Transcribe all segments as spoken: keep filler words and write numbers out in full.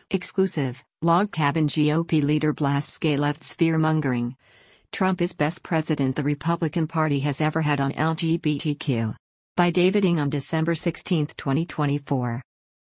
Exclusive, Log Cabin G O P leader blasts gay left's fear-mongering. Trump is best president the Republican Party has ever had on L G B T Q. By David Ng on December sixteenth, twenty twenty-four.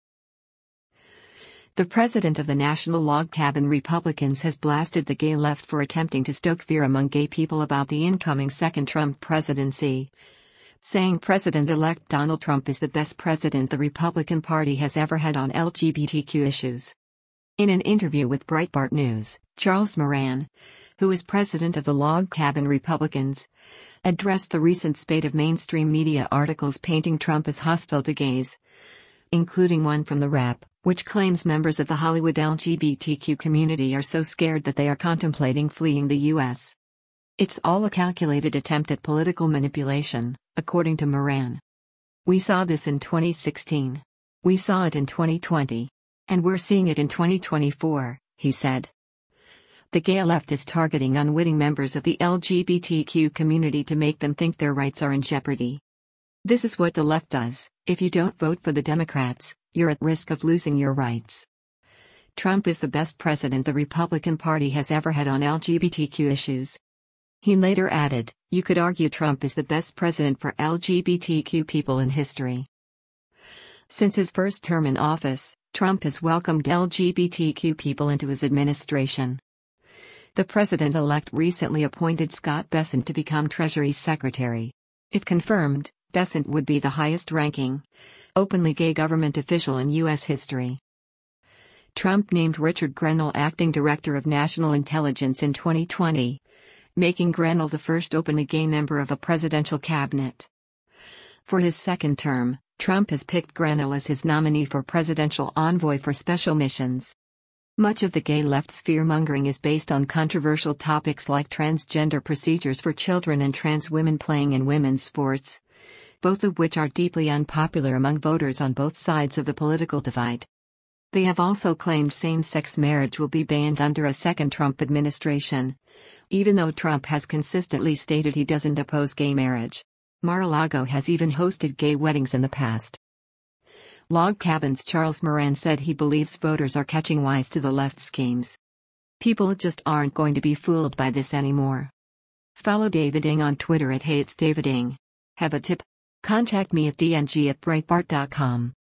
The president of the National Log Cabin Republicans has blasted the gay left for attempting to stoke fear among gay people about the incoming second Trump presidency, saying President-elect Donald Trump is the best president the Republican Party has ever had on L G B T Q issues. In an interview with Breitbart News, Charles Moran, who is president of the Log Cabin Republicans, addressed the recent spate of mainstream media articles painting Trump as hostile to gays, including one from The Wrap, which claims members of the Hollywood L G B T Q community are so scared that they are contemplating fleeing the U S. It's all a calculated attempt at political manipulation, according to Moran. We saw this in twenty sixteen. We saw it in twenty twenty. And we're seeing it in twenty twenty-four, he said. The gay left is targeting unwitting members of the L G B T Q community to make them think their rights are in jeopardy. This is what the left does. If you don't vote for the Democrats, you're at risk of losing your rights. Trump is the best president the Republican Party has ever had on L G B T Q issues. He later added, you could argue Trump is the best president for L G B T Q people in history. Since his first term in office, Trump has welcomed L G B T Q people into his administration. The president-elect recently appointed Scott Bessent to become Treasury Secretary. If confirmed, Bessent would be the highest-ranking, openly gay government official in U S history. Trump named Richard Grenell acting director of national intelligence in twenty twenty, making Grenell the first openly gay member of a presidential cabinet. For his second term, Trump has picked Grenell as his nominee for presidential envoy for special missions. Much of the gay left's fear-mongering is based on controversial topics like transgender procedures for children and trans women playing in women's sports, both of which are deeply unpopular among voters on both sides of the political divide. They have also claimed same-sex marriage will be banned under a second Trump administration, even though Trump has consistently stated he doesn't oppose gay marriage. Mar-a-Lago has even hosted gay weddings in the past. Log Cabin's Charles Moran said he believes voters are catching wise to the left's schemes. People just aren't going to be fooled by this anymore. Follow David Ng on Twitter at HeyIt'sDavidNg. Have a tip? Contact me at d n g at breitbart dot com.